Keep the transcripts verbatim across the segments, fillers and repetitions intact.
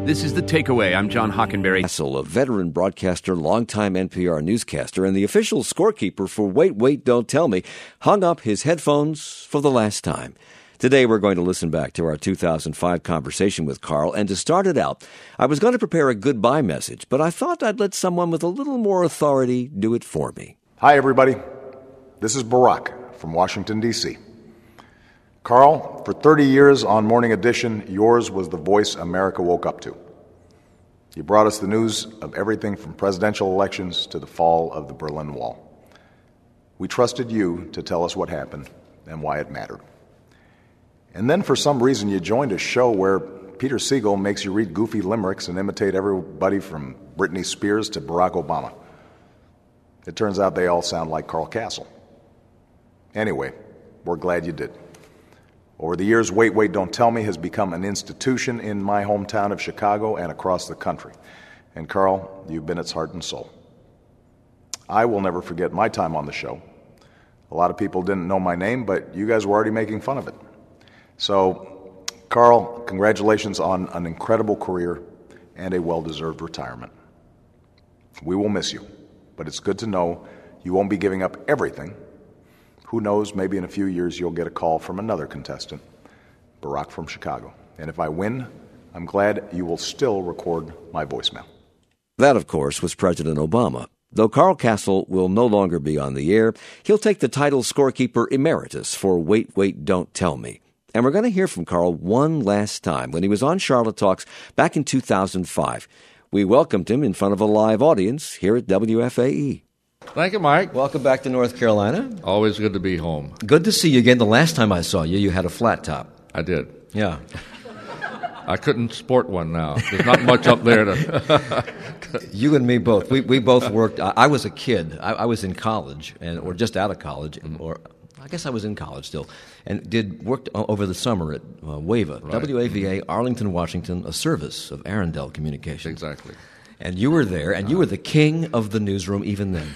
This is The Takeaway. I'm John Hockenberry. A veteran broadcaster, longtime N P R newscaster, and the official scorekeeper for Wait, Wait, Don't Tell Me, hung up his headphones for the last time. Today we're going to listen back to our two thousand five conversation with Carl, and to start it out, I was going to prepare a goodbye message, but I thought I'd let someone with a little more authority do it for me. Hi, everybody. This is Barack from Washington, D C Carl, for thirty years on Morning Edition, yours was the voice America woke up to. You brought us the news of everything from presidential elections to the fall of the Berlin Wall. We trusted you to tell us what happened and why it mattered. And then for some reason you joined a show where Peter Siegel makes you read goofy limericks and imitate everybody from Britney Spears to Barack Obama. It turns out they all sound like Carl Kasell. Anyway, we're glad you did. Over the years, Wait, Wait, Don't Tell Me has become an institution in my hometown of Chicago and across the country. And Carl, you've been its heart and soul. I will never forget my time on the show. A lot of people didn't know my name, but you guys were already making fun of it. So, Carl, congratulations on an incredible career and a well-deserved retirement. We will miss you, but it's good to know you won't be giving up everything. Who knows, maybe in a few years you'll get a call from another contestant, Barack from Chicago. And if I win, I'm glad you will still record my voicemail. That, of course, was President Obama. Though Carl Kasell will no longer be on the air, he'll take the title scorekeeper emeritus for Wait, Wait, Don't Tell Me. And we're going to hear from Carl one last time when he was on Charlotte Talks back in two thousand five. We welcomed him in front of a live audience here at W F A E. Thank you, Mike. Welcome back to North Carolina. Always good to be home. Good to see you again. The last time I saw you, you had a flat top. I did. Yeah. I couldn't sport one now. There's not much up there to... You and me both. We we both worked. I, I was a kid. I, I was in college, and or just out of college, mm-hmm. or I guess I was in college still, and did worked over the summer at uh, WAVA, right. W A V A, mm-hmm. Arlington, Washington, a service of Arundel Communications. Exactly. And you were there, and you were the king of the newsroom even then.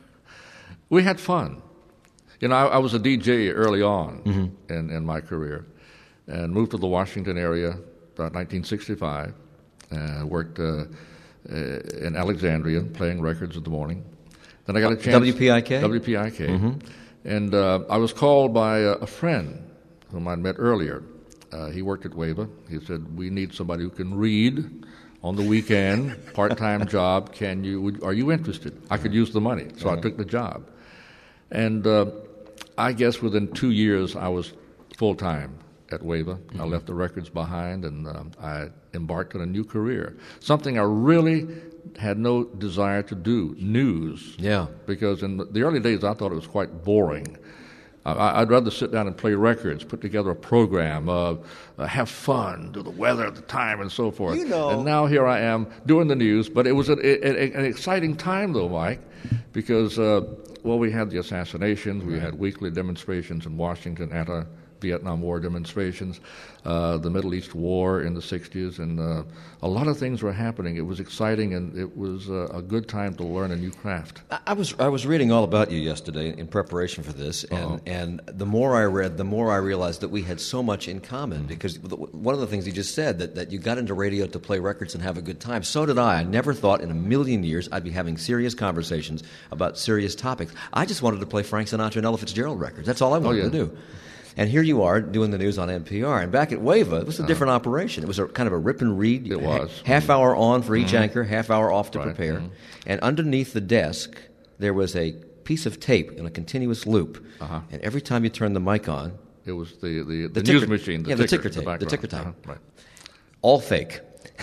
We had fun. You know, I, I was a D J early on mm-hmm. in, in my career, and moved to the Washington area about nineteen sixty-five, and worked uh, uh, in Alexandria playing records in the morning. Then I got a chance... W P I K? W P I K. Mm-hmm. And uh, I was called by a, a friend whom I'd met earlier. Uh, he worked at WAVA. He said, we need somebody who can read on the weekend, part-time job. Can you? Would, are you interested? I could use the money, so I took the job. And uh, I guess within two years, I was full-time at WAVA. Mm-hmm. I left the records behind, and um, I embarked on a new career, something I really had no desire to do, news. Yeah. Because in the early days, I thought it was quite boring. I'd rather sit down and play records, put together a program, uh, uh, have fun, do the weather at the time, and so forth. You know. And now here I am doing the news. But it was a, a, an exciting time, though, Mike, because, uh, well, we had the assassinations. We had weekly demonstrations in Washington, anti-Vietnam War demonstrations, uh, the Middle East War in the sixties, and uh, a lot of things were happening. It was exciting, and it was uh, a good time to learn a new craft. I was I was reading all about you yesterday in preparation for this, and, uh-huh. and the more I read, the more I realized that we had so much in common, mm-hmm. because one of the things you just said, that, that you got into radio to play records and have a good time. So did I. I never thought in a million years I'd be having serious conversations about serious topics. I just wanted to play Frank Sinatra and Ella Fitzgerald records. That's all I wanted oh, yeah. to do. And here you are doing the news on N P R. And back at WAVA, it was a different uh-huh. operation. It was a kind of a rip and read. It was. Half mm-hmm. hour on for each mm-hmm. anchor, half hour off to right. prepare. Mm-hmm. And underneath the desk, there was a piece of tape in a continuous loop. Uh-huh. And every time you turned the mic on... It was the, the, the, the news ticker, machine, the yeah, ticker, the ticker tape, the, the ticker tape. Uh-huh. Right. All fake.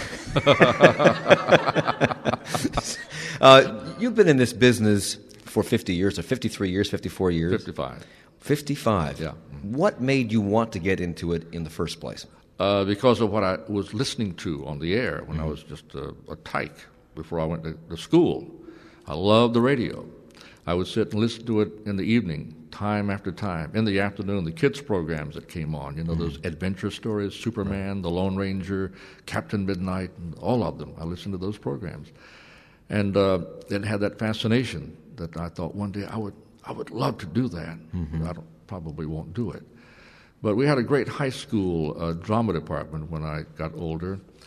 uh, you've been in this business for fifty years, or fifty-three years, fifty-four years? fifty-five. fifty-five. Yeah. What made you want to get into it in the first place? Uh, because of what I was listening to on the air when mm-hmm. I was just a, a tyke before I went to, to school. I loved the radio. I would sit and listen to it in the evening, time after time. In the afternoon, the kids' programs that came on, you know, mm-hmm. those adventure stories, Superman, right. The Lone Ranger, Captain Midnight, and all of them. I listened to those programs. And uh, it had that fascination that I thought one day I would I would love to do that. Mm-hmm. I don't, probably won't do it. But we had a great high school uh, drama department when I got older,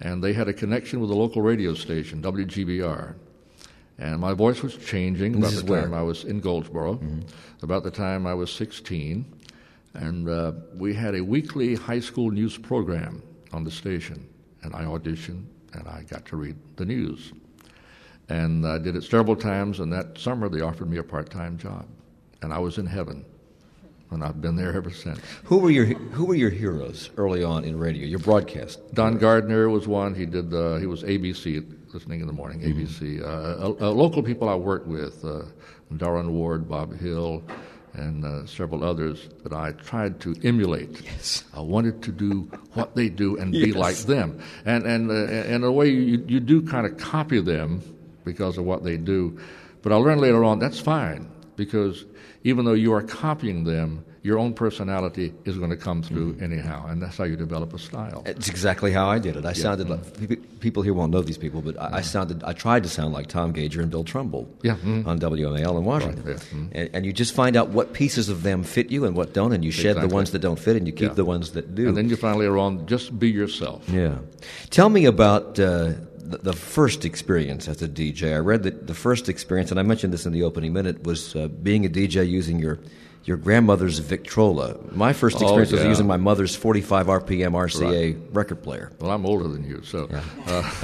and they had a connection with a local radio station, W G B R. And my voice was changing And about this the is where? time I was in Goldsboro, mm-hmm. about the time I was sixteen. And uh, we had a weekly high school news program on the station. And I auditioned, and I got to read the news. And I did it several times, and that summer they offered me a part-time job. And I was in heaven. And I've been there ever since. Who were your Who were your heroes early on in radio? Your broadcast. Don Gardner was one. He did. Uh, he was A B C, listening in the morning. Mm-hmm. A B C. Uh, uh, uh, local people I worked with, uh, Darren Ward, Bob Hill, and uh, several others that I tried to emulate. Yes. I wanted to do what they do and yes. be like them. And and uh, in a way, you you do kind of copy them because of what they do. But I learned later on that's fine, because even though you are copying them, your own personality is going to come through mm-hmm. anyhow, and that's how you develop a style. It's exactly how I did it. I yeah. sounded like, people here won't know these people, but I, yeah. I sounded. I tried to sound like Tom Gager and Bill Trumbull yeah. mm-hmm. on W M A L in Washington. Right. Yeah. Mm-hmm. And, and you just find out what pieces of them fit you and what don't, and you shed exactly. the ones that don't fit, and you keep yeah. the ones that do. And then you finally are on, just be yourself. Yeah. Tell me about uh, the, the first experience as a D J. I read that the first experience, and I mentioned this in the opening minute, was uh, being a D J using your your grandmother's Victrola. My first experience oh, yeah. was using my mother's forty-five R P M R C A right. record player. Well, I'm older than you, so. Yeah.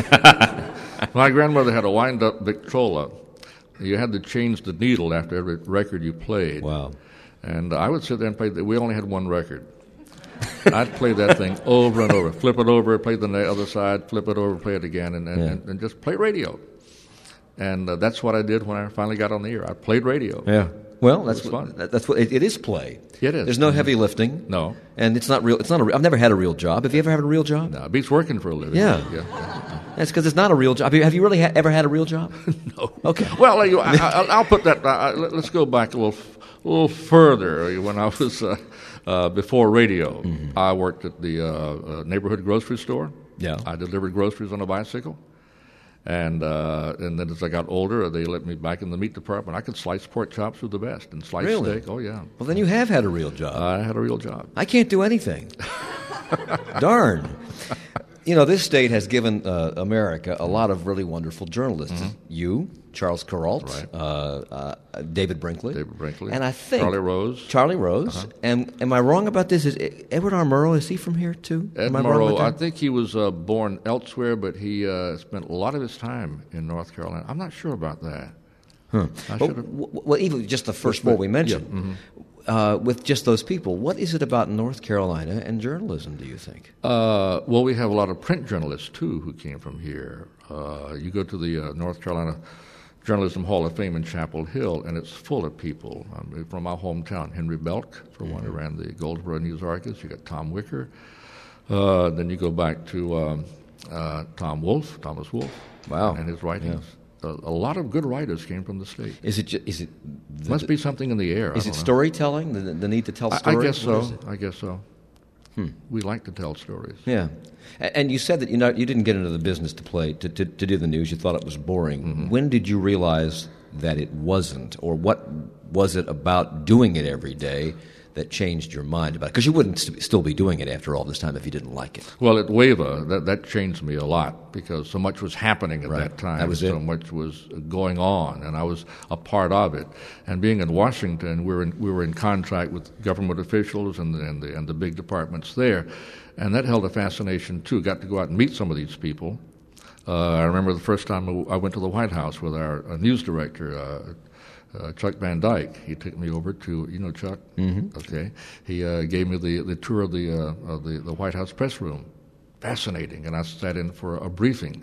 Uh, my grandmother had a wind-up Victrola. You had to change the needle after every record you played. Wow. And I would sit there and play. The, we only had one record. I'd play that thing over and over. Flip it over, play the other side, flip it over, play it again, and, and, yeah. and, and just play radio. And uh, that's what I did when I finally got on the air. I played radio. Yeah. Well, that's what, fun. That's what it, it is. Play. It is. There's no heavy lifting. No. And it's not real. It's not a. I've never had a real job. Have you ever had a real job? No, it beats working for a living. Yeah. yeah. yeah. That's because it's not a real job. Have you, have you really ha- ever had a real job? No. Okay. Well, I, I, I'll put that. Uh, let's go back a little, a little further. When I was uh, uh, before radio, mm-hmm. I worked at the uh, uh, neighborhood grocery store. Yeah. I delivered groceries on a bicycle. And uh, and then as I got older, they let me back in the meat department. I could slice pork chops with the best and slice really? steak. Oh, yeah. Well, then you have had a real job. I had a real job. I can't do anything. Darn. You know, this state has given uh, America a lot of really wonderful journalists. Mm-hmm. You, Charles Kuralt, right. uh, uh, David Brinkley. David Brinkley. And I think Charlie Rose. Charlie Rose. Uh-huh. And am I wrong about this? Is Edward R. Murrow, is he from here too? Ed am I Murrow, wrong with I that? think he was uh, born elsewhere, but he uh, spent a lot of his time in North Carolina. I'm not sure about that. Huh. I Well, well, even just the first four we mentioned, yeah. mm-hmm. uh, with just those people, what is it about North Carolina and journalism, do you think? Uh, well, we have a lot of print journalists, too, who came from here. Uh, you go to the uh, North Carolina Journalism Hall of Fame in Chapel Hill, and it's full of people um, from our hometown. Henry Belk, for mm-hmm. one, who ran the Goldsboro News Argus. You got Tom Wicker. Uh, then you go back to um, uh, Tom Wolfe, Thomas Wolfe, wow. and his writings. Yeah. A, a lot of good writers came from the state. Is it? Ju- is it? The, Must be something in the air. Is I it don't know. storytelling? The, the need to tell I, stories? I guess What so. I guess so. Hmm. We like to tell stories. Yeah, and you said that you know you didn't get into the business to play to, to, to do the news. You thought it was boring. Mm-hmm. When did you realize that it wasn't, or what was it about doing it every day that changed your mind about it? Because you wouldn't st- still be doing it after all this time if you didn't like it. Well, at WAVA, that, that changed me a lot because so much was happening at Right. that time. That was so it. much was going on, and I was a part of it. And being in Washington, we were in, we were in contact with government officials and the, and, the, and the big departments there, and that held a fascination, too. Got to go out and meet some of these people. Uh, I remember the first time I went to the White House with our uh, news director, uh, Uh, Chuck Van Dyke. He took me over to, you know Chuck? Mm-hmm. Okay. He uh, gave me the, the tour of the, uh, of the the White House press room. Fascinating. And I sat in for a briefing.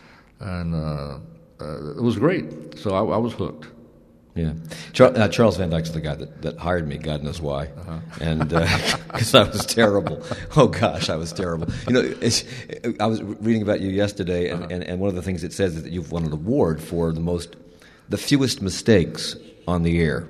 And uh, uh, it was great. So I, I was hooked. Yeah, Char- uh, Charles Van Dyke's the guy that, that hired me. God knows why, uh-huh. and because uh, I was terrible. Oh gosh, I was terrible. You know, it's, I was reading about you yesterday, and, uh-huh. and, and one of the things it says is that you've won an award for the most, the fewest mistakes on the air.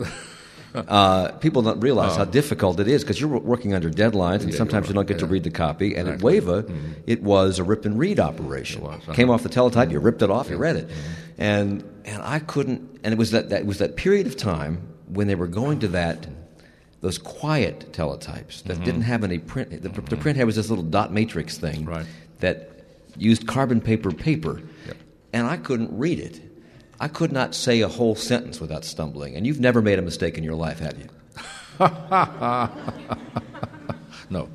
Uh, people don't realize uh-huh. how difficult it is because you're working under deadlines, and yeah, sometimes you don't get yeah. to read the copy. And exactly. at WAVA, mm-hmm. it was a rip and read operation. It was, uh-huh. Came off the teletype, mm-hmm. you ripped it off, yeah. you read it, mm-hmm. and and I couldn't. And it was that, that it was that period of time when they were going to that those quiet teletypes that mm-hmm. didn't have any print. The, mm-hmm. the print head was this little dot matrix thing right. that used carbon paper paper, Yep. and I couldn't read it. I could not say a whole sentence without stumbling. And you've never made a mistake in your life, have you? No.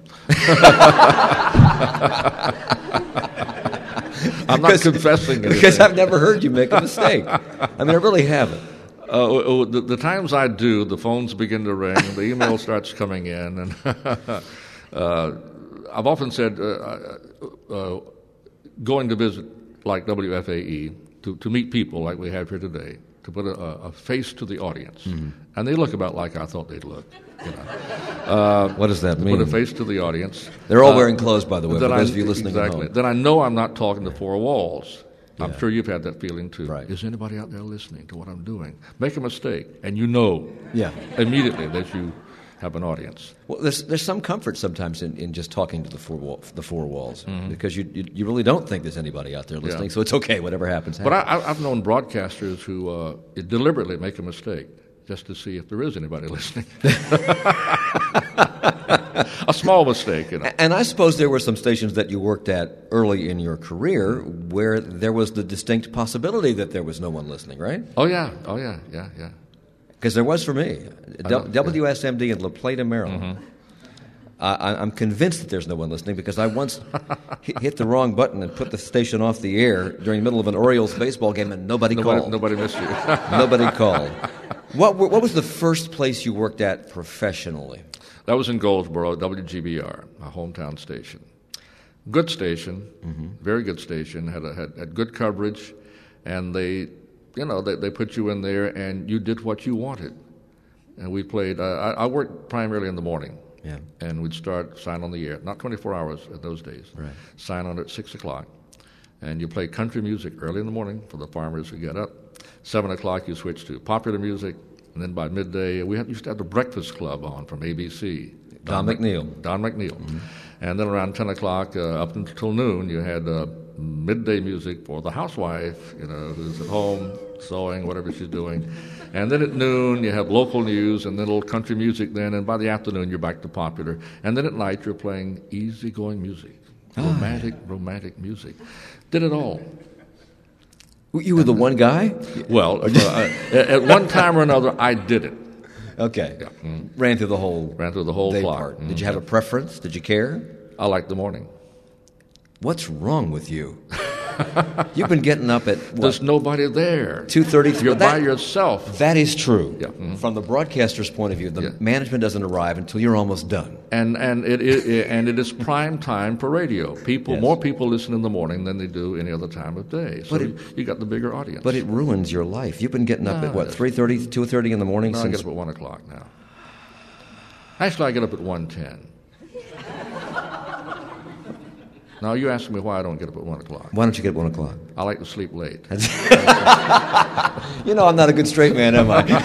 I'm not confessing anything. Because I've never heard you make a mistake. I mean, I really haven't. Uh, oh, the, the times I do, the phones begin to ring, the email starts coming in, and uh, I've often said uh, uh, going to visit like W F A E, to, to meet people like we have here today, to put a, a face to the audience. Mm-hmm. And they look about like I thought they'd look. You know. uh, what does that mean? Put a face to the audience. They're all uh, wearing clothes, by the way, for those I, of you listening exactly. at home. Then I know I'm not talking to four walls. Yeah. I'm sure you've had that feeling too. Right. Is anybody out there listening to what I'm doing? Make a mistake, and you know yeah. immediately that you have an audience. Well, there's there's some comfort sometimes in, in just talking to the four wall, the four walls mm-hmm. because you, you you really don't think there's anybody out there listening, yeah. so it's okay, whatever happens. But happens. I, I've known broadcasters who uh, deliberately make a mistake just to see if there is anybody listening. A small mistake, you know. And I suppose there were some stations that you worked at early in your career where there was the distinct possibility that there was no one listening, right? Oh yeah, oh yeah, yeah, yeah. Because there was for me. Know, W S M D in La Plata, Maryland. Mm-hmm. I, I'm convinced that there's no one listening because I once hit the wrong button and put the station off the air during the middle of an Orioles baseball game and nobody, nobody called. Nobody missed you. Nobody called. What, what was the first place you worked at professionally? That was in Goldsboro, W G B R, my hometown station. Good station, mm-hmm. very good station, had, a, had had good coverage, and they, you know, they, they put you in there and you did what you wanted. And we played, uh, I, I worked primarily in the morning. Yeah. And we'd start, sign on the air, not twenty-four hours at those days. Right. Sign on at six o'clock. And you play country music early in the morning for the farmers who get up. seven o'clock you switch to popular music. And then by midday, we had, used to have the Breakfast Club on from A B C. Don, Don McNeil. Don McNeil. Mm-hmm. And then around ten o'clock uh, up until noon, you had uh, midday music for the housewife, you know, who's at home sewing, whatever she's doing. And then at noon, you have local news and then a little country music then. And by the afternoon, you're back to popular. And then at night, you're playing easygoing music, romantic, oh. romantic music. Did it all. You were the one guy? Well, uh, at one time or another, I did it. Okay. Yeah. Mm-hmm. Ran through the whole Ran through the whole day clock. Part. Mm-hmm. Did you have a preference? Did you care? I like the morning. What's wrong with you? You've been getting up at what? There's nobody there. two thirty. You're that, by yourself. That is true. Yeah. Mm-hmm. From the broadcaster's point of view, the yeah. management doesn't arrive until you're almost done. And and it, it and it is prime time for radio. People, yes. more people listen in the morning than they do any other time of day. So but it, you, you got the bigger audience. But it ruins your life. You've been getting up no, at what, three thirty, two thirty in the morning? No, since... I get up at one o'clock now. Actually, I get up at one ten. Now, you ask me why I don't get up at one o'clock. Why don't you get up at one o'clock? I like to sleep late. You know I'm not a good straight man, am I?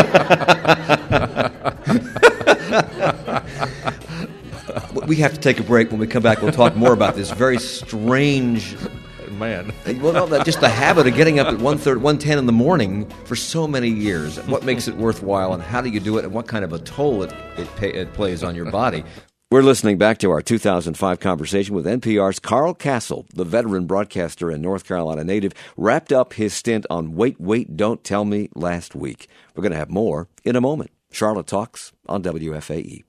We have to take a break. When we come back, we'll talk more about this very strange... Man. Well, no, just the habit of getting up at one thirty, one ten in the morning for so many years. What makes it worthwhile, and how do you do it, and what kind of a toll it, it, pay, it plays on your body. We're listening back to our two thousand five conversation with N P R's Carl Kasell, the veteran broadcaster and North Carolina native, wrapped up his stint on Wait, Wait, Don't Tell Me last week. We're going to have more in a moment. Charlotte Talks on W F A E.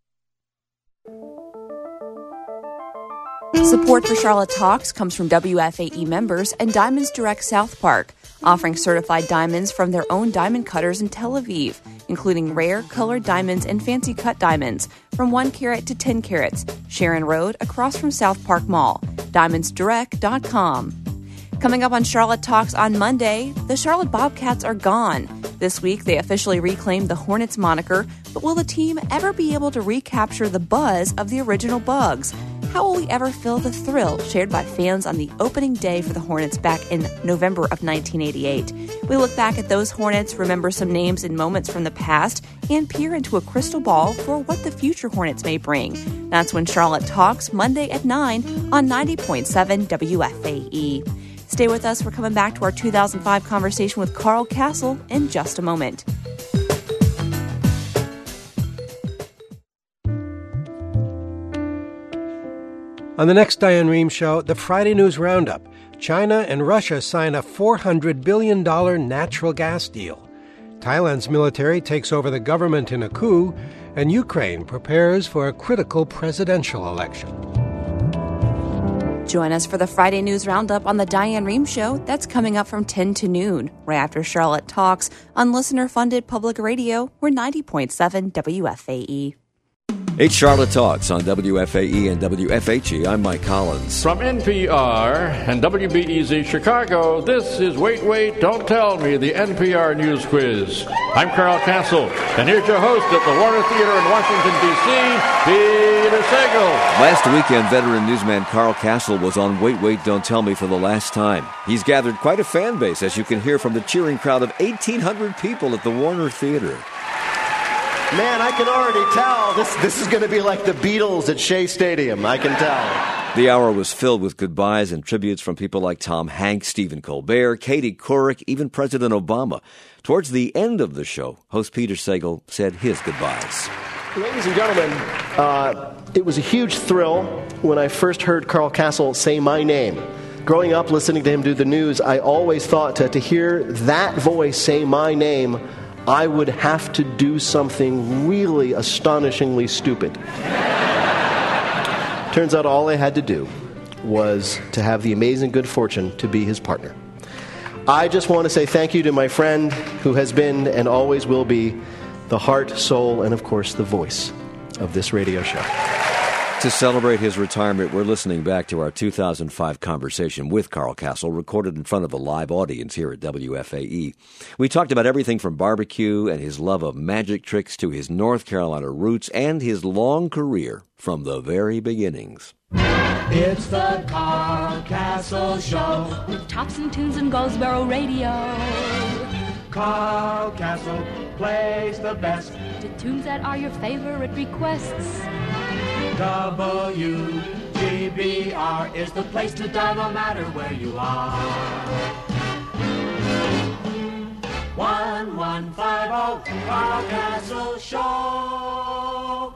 Support for Charlotte Talks comes from W F A E members and Diamonds Direct South Park, offering certified diamonds from their own diamond cutters in Tel Aviv, including rare, colored diamonds and fancy cut diamonds from one carat to ten carats. Sharon Road, across from South Park Mall. diamonds direct dot com. Coming up on Charlotte Talks on Monday, the Charlotte Bobcats are gone. This week, they officially reclaimed the Hornets moniker, but will the team ever be able to recapture the buzz of the original Bugs? How will we ever feel the thrill shared by fans on the opening day for the Hornets back in November of nineteen eighty-eight? We look back at those Hornets, remember some names and moments from the past, and peer into a crystal ball for what the future Hornets may bring. That's when Charlotte Talks, Monday at nine on ninety point seven W F A E. Stay with us. We're coming back to our two thousand five conversation with Carl Kasell in just a moment. On the next Diane Rehm Show, the Friday News Roundup. China and Russia sign a four hundred billion dollars natural gas deal. Thailand's military takes over the government in a coup, and Ukraine prepares for a critical presidential election. Join us for the Friday News Roundup on the Diane Rehm Show. That's coming up from ten to noon, right after Charlotte Talks on listener-funded public radio. We're ninety point seven W F A E. It's Charlotte Talks on W F A E and W F H E. I'm Mike Collins. From N P R and W B E Z Chicago, this is Wait, Wait, Don't Tell Me, the N P R News Quiz. I'm Carl Castle, and here's your host at the Warner Theater in Washington, D C, Peter Sagal. Last weekend, veteran newsman Carl Castle was on Wait, Wait, Don't Tell Me for the last time. He's gathered quite a fan base, as you can hear from the cheering crowd of eighteen hundred people at the Warner Theater. Man, I can already tell this this is going to be like the Beatles at Shea Stadium. I can tell. The hour was filled with goodbyes and tributes from people like Tom Hanks, Stephen Colbert, Katie Couric, even President Obama. Towards the end of the show, host Peter Sagal said his goodbyes. Ladies and gentlemen, uh, it was a huge thrill when I first heard Carl Castle say my name. Growing up, listening to him do the news, I always thought to, to hear that voice say my name, I would have to do something really astonishingly stupid. Turns out all I had to do was to have the amazing good fortune to be his partner. I just want to say thank you to my friend who has been and always will be the heart, soul, and of course the voice of this radio show. To celebrate his retirement, we're listening back to our two thousand five conversation with Carl Castle, recorded in front of a live audience here at W F A E. We talked about everything from barbecue and his love of magic tricks to his North Carolina roots and his long career from the very beginnings. It's the Carl Castle Show with tops and tunes and Goldsboro Radio. Carl Castle plays the best to tunes that are your favorite requests. W G B R is the place to dial no matter where you are. one one five zero Carl Castle Show.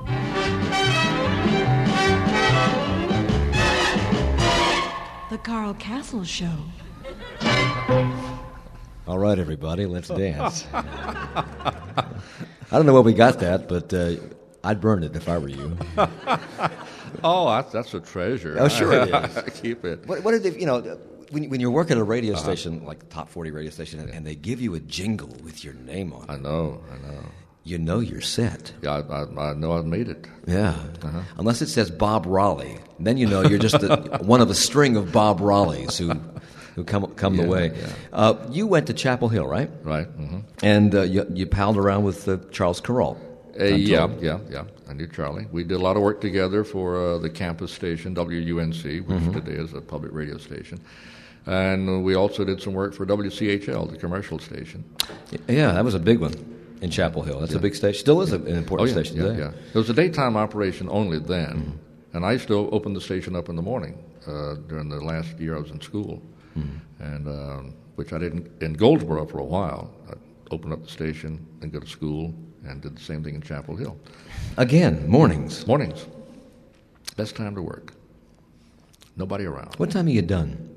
The Carl Castle Show. All right, everybody, let's dance. I don't know where we got that, but uh, I'd burn it if I were you. Oh, that's, that's a treasure. Oh, sure it is. Keep it. What, what did they, you know, when, when you're working at a radio uh-huh. station, like the top forty radio station, and, and they give you a jingle with your name on it. I know, I know. You know you're set. Yeah, I, I, I know I've made it. Yeah. Uh-huh. Unless it says Bob Raleigh. Then you know you're just a, one of a string of Bob Raleighs who... who come come yeah, the way. Yeah. Uh, you went to Chapel Hill, right? Right. Mm-hmm. And uh, you, you palled around with uh, Charles Carroll. Uh, yeah, yeah, yeah. I knew Charlie. We did a lot of work together for uh, the campus station, W U N C, which mm-hmm. today is a public radio station. And we also did some work for W C H L, the commercial station. Yeah, that was a big one in Chapel Hill. That's yeah. a big station. Still is an important oh, yeah, station yeah, today. Yeah. It was a daytime operation only then. Mm-hmm. And I used to open the station up in the morning uh, during the last year I was in school. Mm-hmm. And um, which I did in Goldsboro for a while. I opened up the station and go to school and did the same thing in Chapel Hill. Again, mornings. Mornings. Best time to work. Nobody around. What time are you done?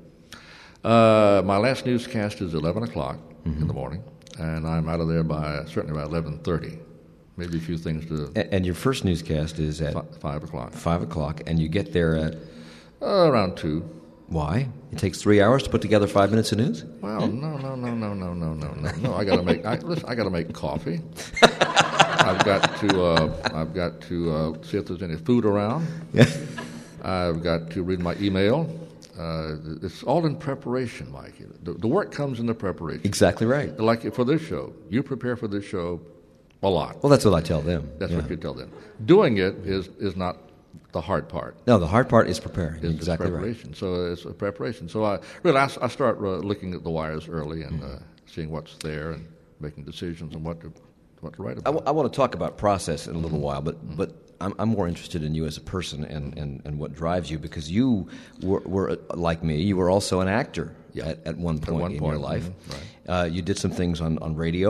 Uh, my last newscast is eleven o'clock mm-hmm. in the morning, and I'm out of there by certainly by eleven thirty. Maybe a few things to... And, and your first newscast is at... F- five o'clock. Five o'clock, and you get there at... Uh, around two. Why? It takes three hours to put together five minutes of news? Well, no, no, no, no, no, no, no, no. No, I got to make. I, listen, I got to make coffee. I've got to. Uh, I've got to uh, see if there's any food around. Yeah. I've got to read my email. Uh, it's all in preparation, Mike. The, the work comes in the preparation. Exactly right. Like for this show, you prepare for this show a lot. Well, that's what I tell them. That's yeah. what you tell them. Doing it is is not the hard part. No, the hard part is preparing. Is exactly preparation. right. So it's a preparation. So I really I, I start uh, looking at the wires early and uh, seeing what's there and making decisions on what to what to write about. I, w- I want to talk about process in a little mm-hmm. while, but mm-hmm. but I'm, I'm more interested in you as a person and, and, and what drives you, because you were, were like me. You were also an actor yeah. at, at one point at one in point, your life. Mm-hmm. Right. Uh, you did some things on, on radio.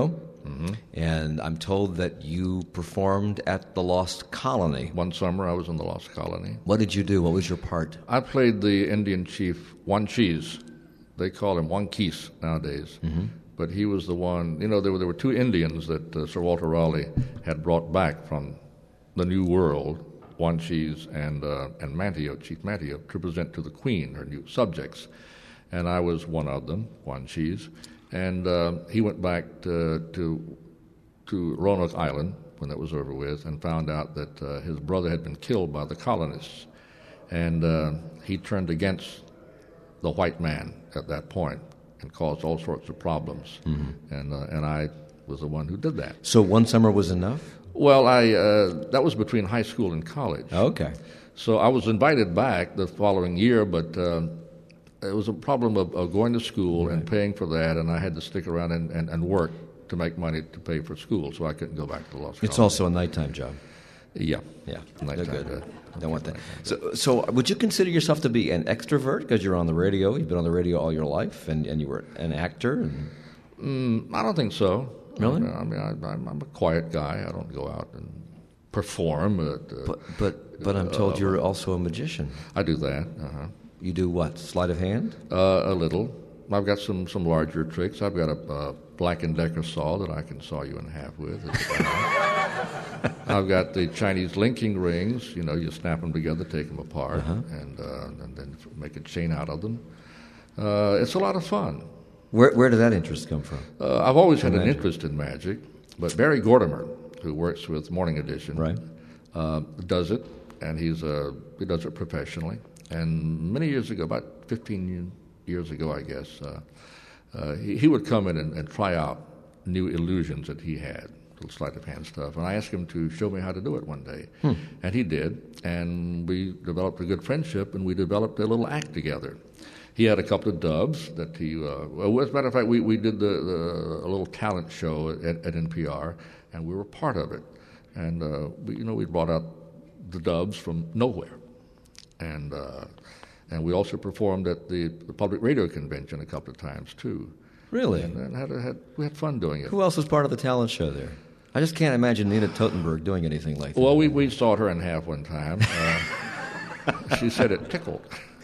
Mm-hmm. And I'm told that you performed at the Lost Colony. One summer I was in the Lost Colony. What did you do? What was your part? I played the Indian chief Wanchese. They call him Wanchese nowadays. Mm-hmm. But he was the one, you know, there were, there were two Indians that uh, Sir Walter Raleigh had brought back from the New World, Wanchese and, uh, and Manteo, Chief Manteo, to present to the Queen, her new subjects. And I was one of them, Wanchese. And uh, he went back to, to, to Roanoke Island when that was over with and found out that uh, his brother had been killed by the colonists. And uh, he turned against the white man at that point and caused all sorts of problems. Mm-hmm. And uh, and I was the one who did that. So one summer was enough? Well, I uh, that was between high school and college. Okay. So I was invited back the following year, but uh, it was a problem of, of going to school right. and paying for that, and I had to stick around and, and, and work to make money to pay for school, so I couldn't go back to law school. It's also a nighttime job. Yeah. Yeah. Nighttime, good. Uh, Don't want that. So, so would you consider yourself to be an extrovert because you're on the radio? You've been on the radio all your life, and, and you were an actor. And... Mm, I don't think so. Really? I mean, I, I'm, I'm a quiet guy. I don't go out and perform. At, uh, but but but I'm told uh, you're also a magician. I do that. Uh-huh. You do what? Sleight of hand? Uh, a little. I've got some, some larger tricks. I've got a uh, Black and Decker saw that I can saw you in half with. I've got the Chinese linking rings. You know, you snap them together, take them apart, uh-huh. and uh, and then make a chain out of them. Uh, it's a lot of fun. Where where did that interest come from? Uh, I've always had magic. an interest in magic, but Barry Gordimer, who works with Morning Edition, right. uh, does it, and he's uh, he does it professionally. And many years ago, about fifteen years ago, I guess, uh, uh, he, he would come in and, and try out new illusions that he had. Little sleight of hand stuff, and I asked him to show me how to do it one day, hmm. and he did, and we developed a good friendship, and we developed a little act together. He had a couple of dubs that he, uh, well, as a matter of fact, we, we did the, the a little talent show at, at N P R, and we were part of it, and uh, we, you know, we brought out the dubs from nowhere, and uh, and we also performed at the, the Public Radio Convention a couple of times too. Really? And, and had, had, we had fun doing it. Who else was part of the talent show there? I just can't imagine Nina Totenberg doing anything like that. Well, we, we sawed her in half one time. Uh, she said it tickled.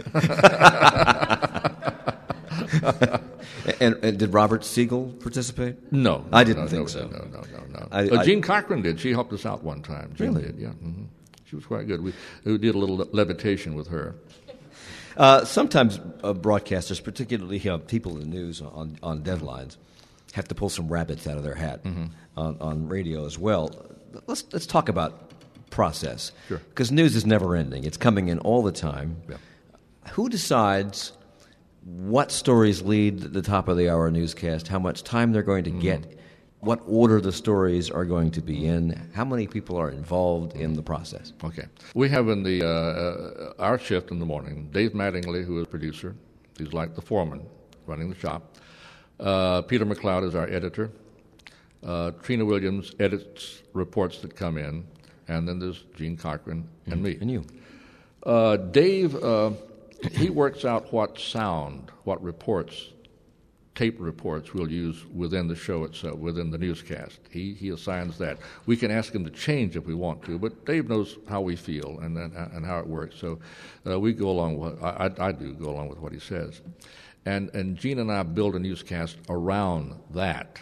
and, and did Robert Siegel participate? No. no I didn't no, think no, so. No, no, no, no. I, uh, I, Jean Cochran did. She helped us out one time. Jean really? did, yeah. Mm-hmm. She was quite good. We, we did a little levitation with her. Uh, sometimes uh, broadcasters, particularly uh, people in the news on, on deadlines, have to pull some rabbits out of their hat mm-hmm. on, on radio as well. Let's let's talk about process. Sure. Because news is never ending. It's coming in all the time. Yeah. Who decides what stories lead the top of the hour newscast, how much time they're going to mm-hmm. get, what order the stories are going to be in, how many people are involved in the process? Okay. We have in the uh, uh, our shift in the morning, Dave Mattingly, who is producer. He's like the foreman running the shop. Uh, Peter McLeod is our editor. Uh, Trina Williams edits reports that come in. And then there's Jean Cochran and mm-hmm. me. And you. Uh, Dave, uh, he works out what sound, what reports, tape reports we'll use within the show itself, within the newscast. He he assigns that. We can ask him to change if we want to, but Dave knows how we feel and and, and how it works. So uh, we go along with, I, I do go along with what he says. And, and Gene and I build a newscast around that.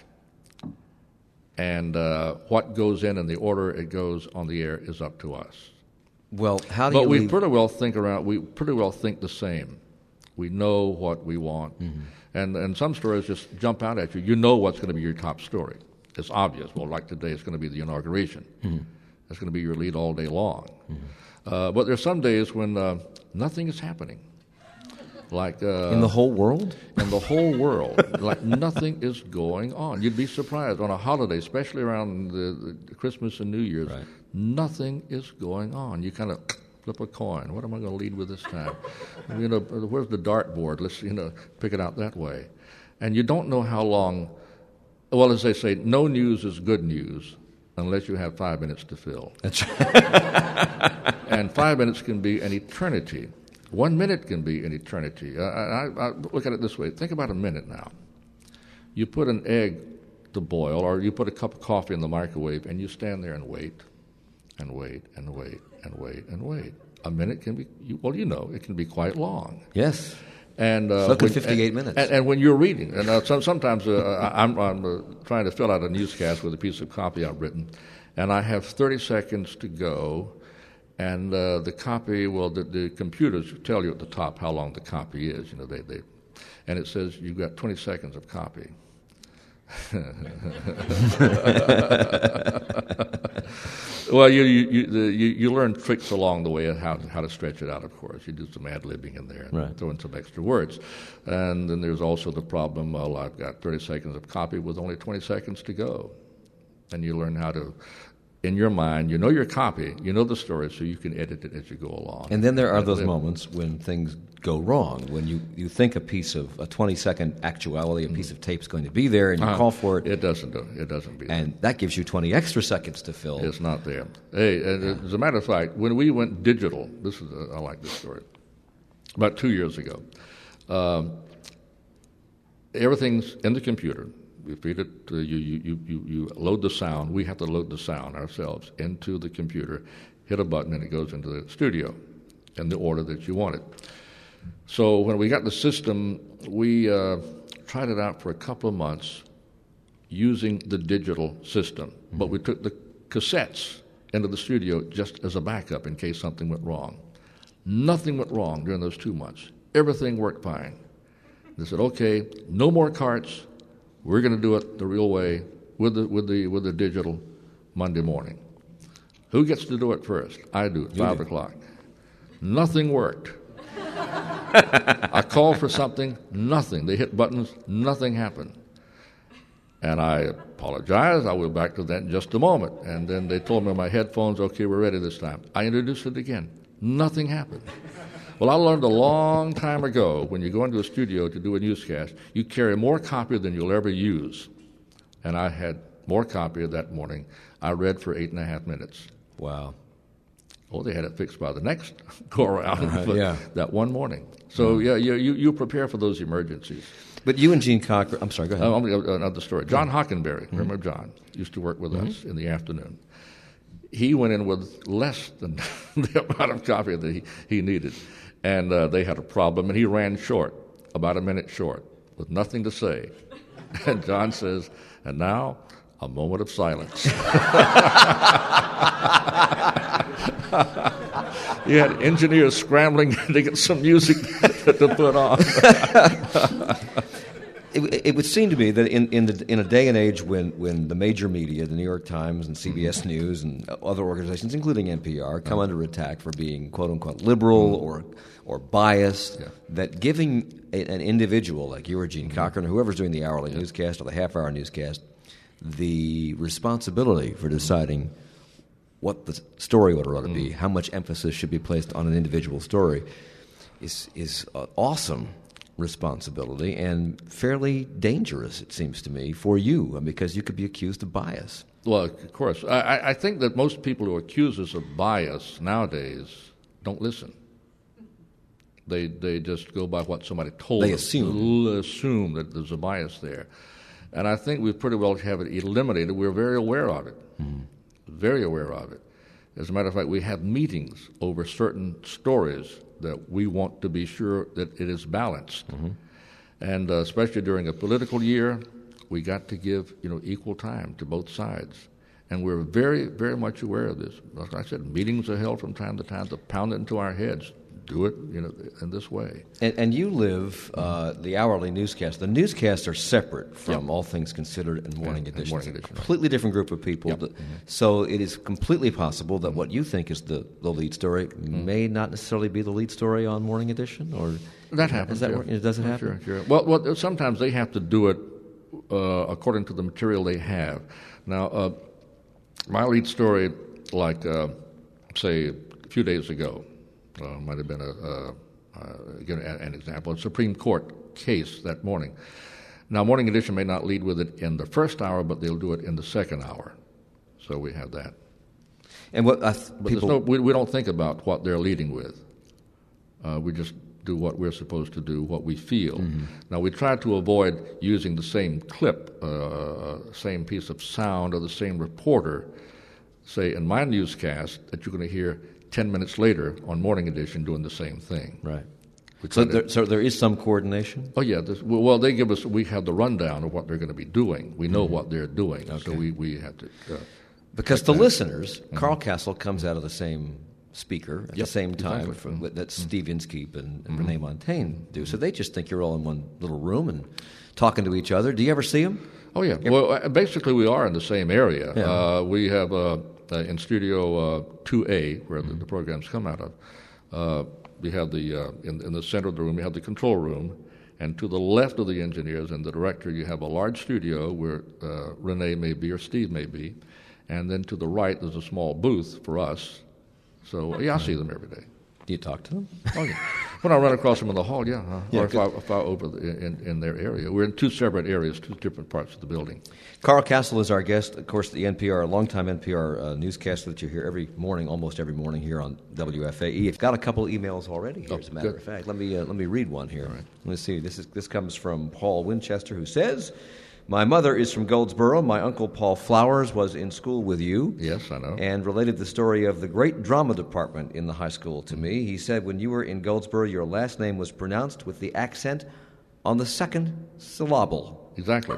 And uh, what goes in and the order it goes on the air is up to us. Well, how do but you we leave... pretty well think around. We pretty well think the same. We know what we want, mm-hmm. and and some stories just jump out at you. You know what's going to be your top story. It's obvious. Well, like today, it's going to be the inauguration. Mm-hmm. It's going to be your lead all day long. Mm-hmm. Uh, but there's some days when uh, nothing is happening. Like uh, in the whole world? In the whole world. Like nothing is going on. You'd be surprised on a holiday, especially around the, the Christmas and New Year's, right. Nothing is going on. You kind of flip a coin. What am I going to lead with this time? You know, where's the dartboard? Let's, you know, pick it out that way. And you don't know how long, well, as they say, no news is good news unless you have five minutes to fill. That's right. And five minutes can be an eternity. One minute can be an eternity. I, I, I look at it this way. Think about a minute now. You put an egg, to boil, or you put a cup of coffee in the microwave, and you stand there and wait, and wait, and wait, and wait, and wait. A minute can be, you, well, you know, it can be quite long. Yes. And uh, so it when, fifty-eight and, minutes. And, and when you're reading, and uh, some, sometimes uh, I'm, I'm uh, trying to fill out a newscast with a piece of copy I've written, and I have thirty seconds to go, and uh, the copy, well, the, the computers tell you at the top how long the copy is. You know, they, they and it says you've got twenty seconds of copy. Well, you you you, the, you you learn tricks along the way of how how to stretch it out. Of course, you do some ad-libbing in there and right. throw in some extra words, and then there's also the problem. Well, I've got thirty seconds of copy with only twenty seconds to go, and you learn how to. In your mind, you know your copy, you know the story, so you can edit it as you go along. And then there are those moments when things go wrong, when you, you think a piece of, a twenty-second actuality, a piece of tape's going to be there, and you uh, call for it. It doesn't do it. doesn't be there. And that gives you twenty extra seconds to fill. It's not there. Hey, as a matter of fact, when we went digital, this is a, I like this story, about two years ago, um, everything's in the computer. We feed it, uh, you, you, you, you load the sound. We have to load the sound ourselves into the computer, hit a button, and it goes into the studio in the order that you want it. So when we got the system, we uh, tried it out for a couple of months using the digital system. Mm-hmm. But we took the cassettes into the studio just as a backup in case something went wrong. Nothing went wrong during those two months. Everything worked fine. They said, okay, no more carts. We're going to do it the real way with the with the with the digital Monday morning. Who gets to do it first? I do. At five do. o'clock. Nothing worked. I called for something. Nothing. They hit buttons. Nothing happened. And I apologized. I will back to that in just a moment. And then they told me on my headphones, okay, we're ready this time. I introduced it again. Nothing happened. Well, I learned a long time ago, when you go into a studio to do a newscast, you carry more copy than you'll ever use. And I had more copy that morning. I read for eight and a half minutes. Wow. Oh, they had it fixed by the next go-around, right, but yeah. that one morning. So, yeah, you, you, you prepare for those emergencies. But you and Gene Cochran, I'm sorry, go ahead. Uh, another story. John Hockenberry, mm-hmm. remember John, used to work with mm-hmm. us in the afternoon. He went in with less than the amount of copy that he, he needed. And uh, they had a problem, and he ran short, about a minute short, with nothing to say. And John says, and now, a moment of silence. He had engineers scrambling to get some music to put on. It, it would seem to me that in in, the, in a day and age when, when the major media, the New York Times and C B S mm-hmm. News and other organizations, including N P R, come uh-huh. under attack for being quote unquote liberal mm-hmm. or or biased, yeah. that giving a, an individual like you or Gene mm-hmm. Cochran or whoever's doing the hourly yeah. newscast or the half hour newscast the responsibility for deciding what the story order ought to be, mm-hmm. how much emphasis should be placed on an individual story, is is uh, awesome. Responsibility and fairly dangerous, it seems to me, for you, because you could be accused of bias. Well, of course. I, I think that most people who accuse us of bias nowadays don't listen. They they just go by what somebody told them. They assume. They assume that there's a bias there. And I think we pretty well have it eliminated. We're very aware of it. Mm. Very aware of it. As a matter of fact, we have meetings over certain stories that we want to be sure that it is balanced. Mm-hmm. And uh, especially during a political year, we got to give, you know, equal time to both sides. And we're very, very much aware of this. Like I said, meetings are held from time to time to pound it into our heads. Do it, you know, in this way. And, and you live uh, the hourly newscast. The newscasts are separate from yep. All Things Considered and Morning and, Edition. And morning edition, completely right. different group of people. Yep. That, mm-hmm. So it is completely possible that what you think is the, the lead story mm-hmm. may not necessarily be the lead story on Morning Edition, or that happens. Is that yeah. work? Does it happen? Sure, sure. Well, well, sometimes they have to do it uh, according to the material they have. Now, uh, my lead story, like uh, say a few days ago, uh, might have been a. a Uh, give an example, a Supreme Court case that morning. Now, Morning Edition may not lead with it in the first hour, but they'll do it in the second hour. So we have that. And what uh, but people... no, we, we don't think about what they're leading with. Uh, we just do what we're supposed to do, what we feel. Mm-hmm. Now, we try to avoid using the same clip, uh, same piece of sound, or the same reporter, say, in my newscast, that you're going to hear ten minutes later on Morning Edition doing the same thing. Right. So there, so there is some coordination? Oh, yeah. This, well, they give us, we have the rundown of what they're going to be doing. We know mm-hmm. what they're doing, okay. so we, we have to... Uh, because the that. listeners, mm-hmm. Carl Kasell comes out of the same speaker at yep, the same time exactly. from, that mm-hmm. Steve Inskeep and, and mm-hmm. Renee Montagne do. So they just think you're all in one little room and talking to each other. Do you ever see them? Oh, yeah. Well, basically, we are in the same area. Yeah. Uh, we have, uh, uh, in Studio uh, two A, where mm-hmm. the, the programs come out of, uh, we have the, uh, in, in the center of the room, we have the control room, and to the left of the engineers and the director, you have a large studio where uh, Renee may be or Steve may be, and then to the right, there's a small booth for us. So, yeah, I see them every day. Do you talk to them? Oh, yeah. When I run across them in the hall, yeah. Uh, yeah or if I, if I over the, in, in their area. We're in two separate areas, two different parts of the building. Carl Kasell is our guest, of course, the N P R, longtime N P R uh, newscaster that you hear every morning, almost every morning here on W F A E. You've got a couple of emails already here, oh, as a matter good. of fact. Let me uh, let me read one here. Right. Let's see. This is this comes from Paul Winchester, who says, "My mother is from Goldsboro. My uncle Paul Flowers was in school with you." Yes, I know. And related the story of the great drama department in the high school to me. He said when you were in Goldsboro, your last name was pronounced with the accent on the second syllable. Exactly.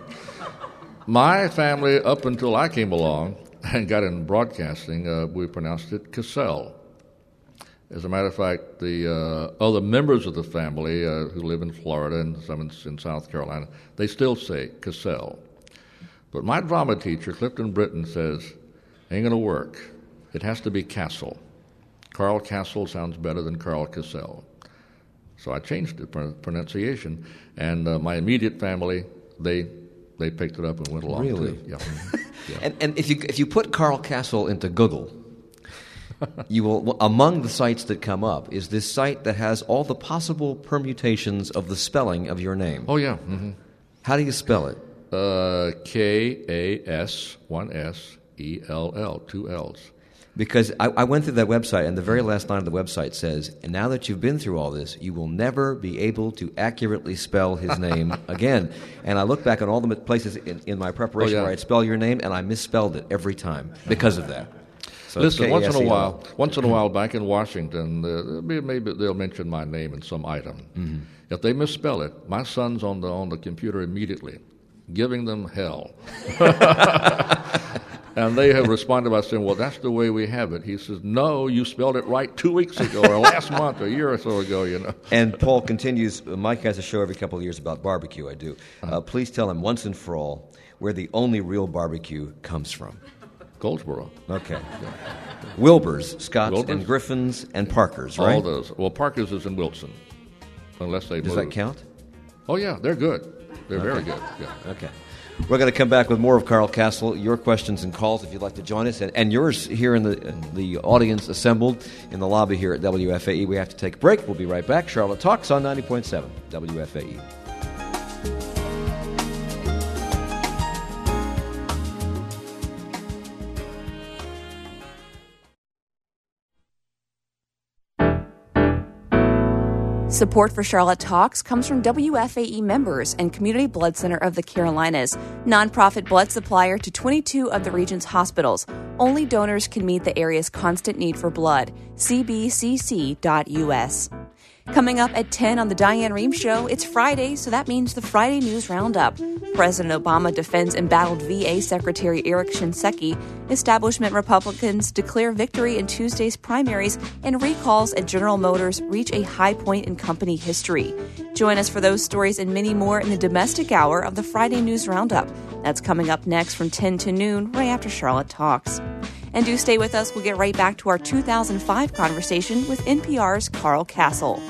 My family, up until I came along and got in broadcasting, uh, we pronounced it Kasell. As a matter of fact, the uh, other members of the family uh, who live in Florida and some in, in South Carolina, they still say Kasell. But my drama teacher, Clifton Britton, says, ain't going to work. It has to be Kasell. Carl Kasell sounds better than Carl Kasell. So I changed the pr- pronunciation, and uh, my immediate family, they they picked it up and went along really? too. Yeah. yeah. And, and if you if you put Carl Kasell into Google, you will, among the sites that come up is this site that has all the possible permutations of the spelling of your name. Oh, yeah. Mm-hmm. How do you spell it? Uh, K A S, one S, E L L, two L's. Because I, I went through that website, and the very last line of the website says, and now that you've been through all this, you will never be able to accurately spell his name again. And I look back on all the places in, in my preparation oh, yeah. where I'd spell your name, and I misspelled it every time because of that. So Listen, once in a while, once in a while back in Washington, uh, maybe they'll mention my name in some item. Mm-hmm. If they misspell it, my son's on the on the computer immediately, giving them hell. And they have responded by saying, well, that's the way we have it. He says, no, you spelled it right two weeks ago or last month or a year or so ago, you know. And Paul continues, Mike has a show every couple of years about barbecue, I do. Uh, please tell him once and for all where the only real barbecue comes from. Goldsboro. Okay. Yeah. Wilbur's, Scott's, Wilbur's? and Griffin's, and Parker's, right? All those. Well, Parker's is in Wilson, unless they Does move. that count? Oh, yeah, they're good. They're okay. very good, yeah. Okay. We're going to come back with more of Carl Kasell. Your questions and calls if you'd like to join us, and, and yours here in the in the audience assembled in the lobby here at W F A E. We have to take a break. We'll be right back. Charlotte Talks on ninety point seven W F A E. Support for Charlotte Talks comes from W F A E members and Community Blood Center of the Carolinas, nonprofit blood supplier to twenty-two of the region's hospitals. Only donors can meet the area's constant need for blood. C B C C dot U S. Coming up at ten on the Diane Rehm Show, it's Friday, so that means the Friday News Roundup. President Obama defends embattled V A Secretary Eric Shinseki. Establishment Republicans declare victory in Tuesday's primaries, and recalls at General Motors reach a high point in company history. Join us for those stories and many more in the domestic hour of the Friday News Roundup. That's coming up next from ten to noon, right after Charlotte Talks. And do stay with us. We'll get right back to our two thousand five conversation with N P R's Carl Kasell.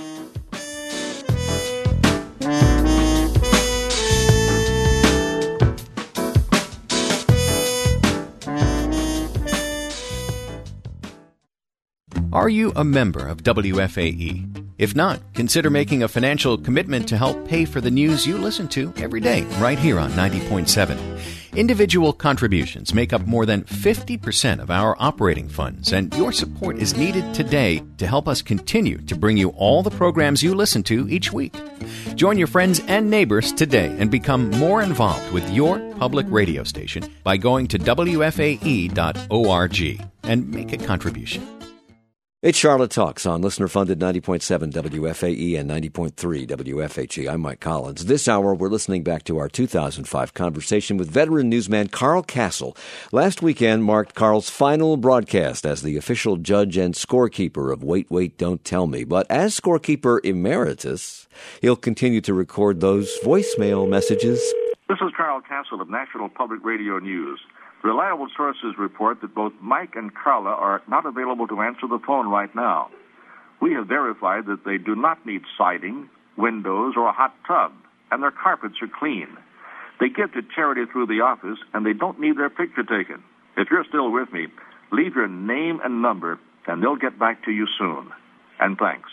Are you a member of W F A E? If not, consider making a financial commitment to help pay for the news you listen to every day right here on ninety point seven. Individual contributions make up more than fifty percent of our operating funds, and your support is needed today to help us continue to bring you all the programs you listen to each week. Join your friends and neighbors today and become more involved with your public radio station by going to W F A E dot org and make a contribution. It's Charlotte Talks on listener-funded ninety point seven W F A E and ninety point three W F H E. I'm Mike Collins. This hour, we're listening back to our two thousand five conversation with veteran newsman Carl Kasell. Last weekend marked Carl's final broadcast as the official judge and scorekeeper of Wait, Wait, Don't Tell Me. But as scorekeeper emeritus, he'll continue to record those voicemail messages. This is Carl Kasell of National Public Radio News. Reliable sources report that both Mike and Carla are not available to answer the phone right now. We have verified that they do not need siding, windows, or a hot tub, and their carpets are clean. They give to charity through the office, and they don't need their picture taken. If you're still with me, leave your name and number, and they'll get back to you soon. And thanks.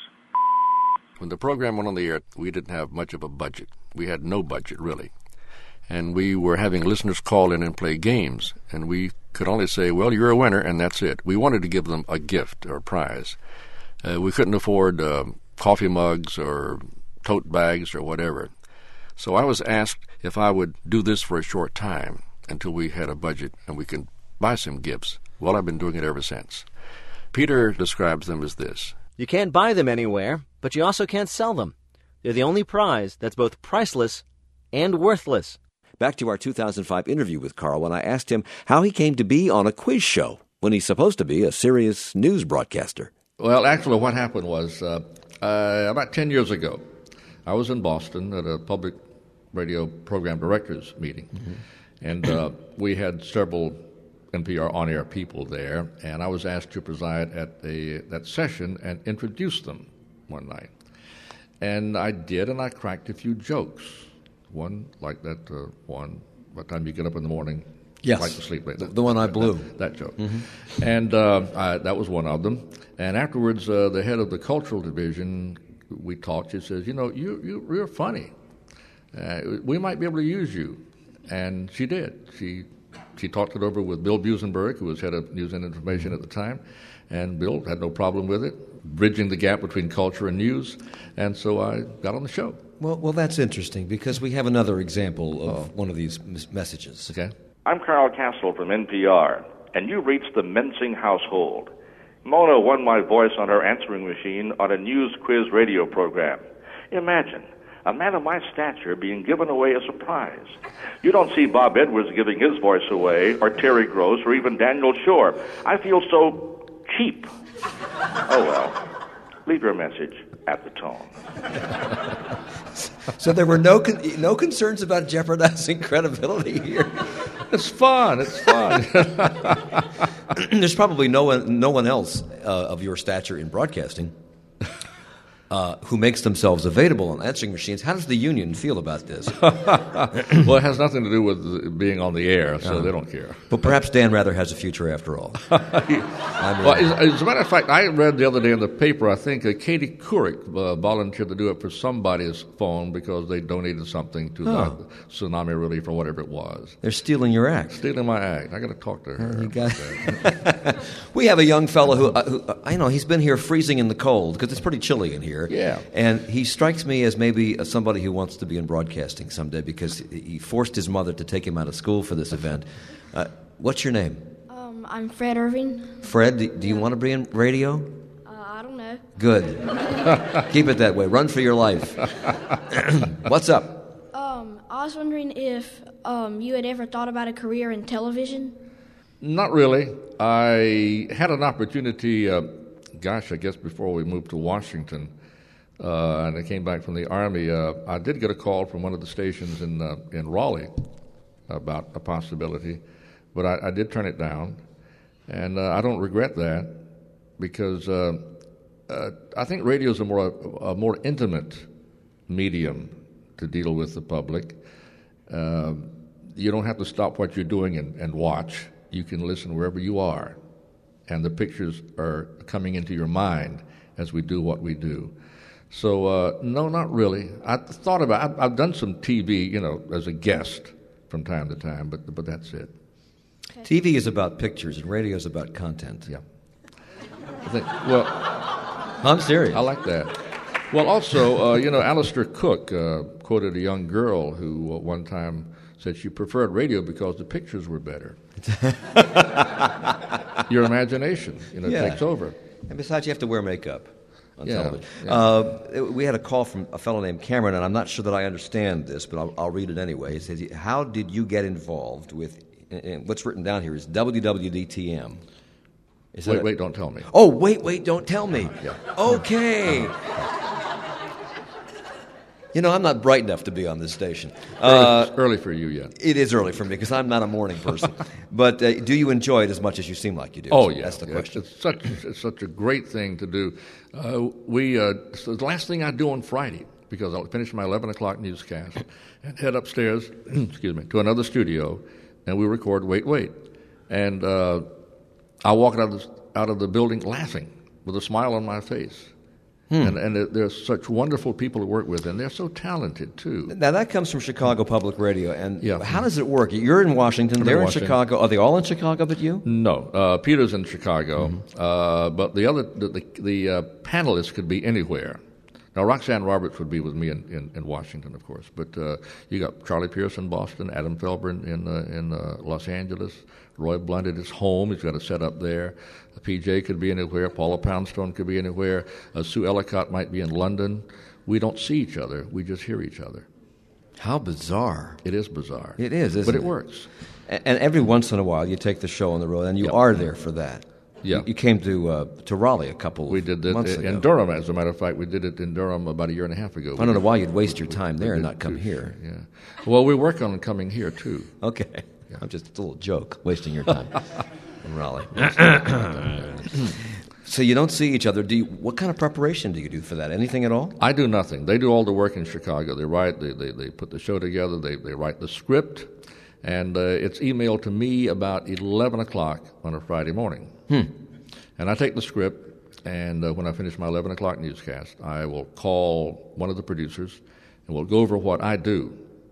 When the program went on the air, we didn't have much of a budget. We had no budget, really. And we were having listeners call in and play games, and we could only say, well, you're a winner, and that's it. We wanted to give them a gift or a prize. Uh, we couldn't afford uh, coffee mugs or tote bags or whatever. So I was asked if I would do this for a short time until we had a budget and we could buy some gifts. Well, I've been doing it ever since. Peter describes them as this. You can't buy them anywhere, but you also can't sell them. They're the only prize that's both priceless and worthless. Back to our two thousand five interview with Carl when I asked him how he came to be on a quiz show when he's supposed to be a serious news broadcaster. Well, actually what happened was uh, uh, about ten years ago, I was in Boston at a public radio program directors meeting, mm-hmm. and uh, we had several N P R on-air people there, and I was asked to preside at a, that session and introduce them one night. And I did, and I cracked a few jokes. One, like that uh, one, by the time you get up in the morning, yes. like to sleep late. The, the one I blew. That, that joke. Mm-hmm. And uh, I, that was one of them. And afterwards, uh, the head of the cultural division, we talked, she says, you know, you, you, you're funny. Uh, we might be able to use you. And she did. She she talked it over with Bill Busenberg, who was head of News and Information at the time. And Bill had no problem with it, bridging the gap between culture and news. And so I got on the show. Well, well, that's interesting because we have another example of oh. one of these messages. Okay. I'm Carl Kasell from N P R, and you reached the Mensing household. Mona won my voice on her answering machine on a news quiz radio program. Imagine, a man of my stature being given away a surprise. You don't see Bob Edwards giving his voice away, or Terry Gross, or even Daniel Shore. I feel so cheap. Oh, well. Leave your message at the tone. So there were no con- no concerns about jeopardizing credibility here. It's fun. It's fun. There's probably no one no one else uh, of your stature in broadcasting uh, who makes themselves available on answering machines. How does the union feel about this? Well, it has nothing to do with being on the air, so uh, they don't care. But perhaps Dan Rather has a future after all. I mean, well, as, as a matter of fact, I read the other day in the paper, I think uh, Katie Couric uh, volunteered to do it for somebody's phone because they donated something to oh. the tsunami relief or whatever it was. They're stealing your act. Stealing my act. I got to talk to her. Uh, you got we have a young fellow who, uh, who uh, I know, he's been here freezing in the cold because it's pretty chilly in here. Yeah. And he strikes me as maybe uh, somebody who wants to be in broadcasting someday because he forced his mother to take him out of school for this event. Uh, what's your name? Um, I'm Fred Irving. Fred, do, do you want to be in radio? Uh, I don't know. Good. Keep it that way. Run for your life. What's up? Um, I was wondering if um, you had ever thought about a career in television? Not really. I had an opportunity, uh, gosh, I guess before we moved to Washington, uh, and I came back from the Army. Uh, I did get a call from one of the stations in uh, in Raleigh about a possibility, but I, I did turn it down, and uh, I don't regret that because uh, uh, I think radio is a more a, a more intimate medium to deal with the public. Uh, you don't have to stop what you're doing and, and watch. You can listen wherever you are, and the pictures are coming into your mind as we do what we do. So, uh, no, not really. I thought about I've, I've done some T V, you know, as a guest from time to time, but but that's it. Okay. T V is about pictures, and radio is about content. Yeah. I think, well, I'm serious. I like that. Well, also, uh, you know, Alistair Cook uh, quoted a young girl who uh, one time said she preferred radio because the pictures were better. Your imagination, you know, yeah. takes over. And besides, you have to wear makeup on yeah, television. Yeah. Uh, we had a call from a fellow named Cameron, and I'm not sure that I understand this, but I'll, I'll read it anyway. He says, how did you get involved with, and what's written down here is W W D T M. Is wait, a, wait, don't tell me. Oh, wait, wait, don't tell me. Yeah. Okay. Uh-huh. You know, I'm not bright enough to be on this station. Early, uh, it's early for you yet. It is early for me because I'm not a morning person. But uh, do you enjoy it as much as you seem like you do? Oh, so yeah. That's the yeah. question. It's such, it's such a great thing to do. Uh, we uh, so the last thing I do on Friday, because I'll finish my eleven o'clock newscast and head upstairs, excuse me, to another studio, and we record Wait, Wait. And uh, I walk out of, the, out of the building laughing with a smile on my face. Hmm. And, and there's such wonderful people to work with, and they're so talented, too. Now, that comes from Chicago Public Radio, and yeah. how does it work? You're in Washington, I'm they're in, in Washington. Chicago. Are they all in Chicago but you? No. Uh, Peter's in Chicago, mm-hmm. uh, but the other, the, the, the uh, panelists could be anywhere. Now, Roxanne Roberts would be with me in, in, in Washington, of course, but uh, you got Charlie Pierce in Boston, Adam Felber in, in, uh, in uh, Los Angeles, Roy Blunt at his home. He's got a set up there. P J could be anywhere. Paula Poundstone could be anywhere. Uh, Sue Ellicott might be in London. We don't see each other. We just hear each other. How bizarre. It is bizarre. It is, isn't but it? But it works. And, and every once in a while you take the show on the road, and you yep. are there for that. Yeah. You, you came to uh, to Raleigh a couple we did that months in ago. Durham, as a matter of fact. We did it in Durham about a year and a half ago. I don't know why you'd waste your time there and not come here. Yeah. Well, we work on coming here, too. Okay. Yeah. I'm just it's a little joke, wasting your time in Raleigh. So you don't see each other. Do you, what kind of preparation do you do for that? Anything at all? I do nothing. They do all the work in Chicago. They write, they, they, they put the show together, they, they write the script, and uh, it's emailed to me about eleven o'clock on a Friday morning. Hmm. And I take the script, and uh, when I finish my eleven o'clock newscast, I will call one of the producers, and we'll go over what I do.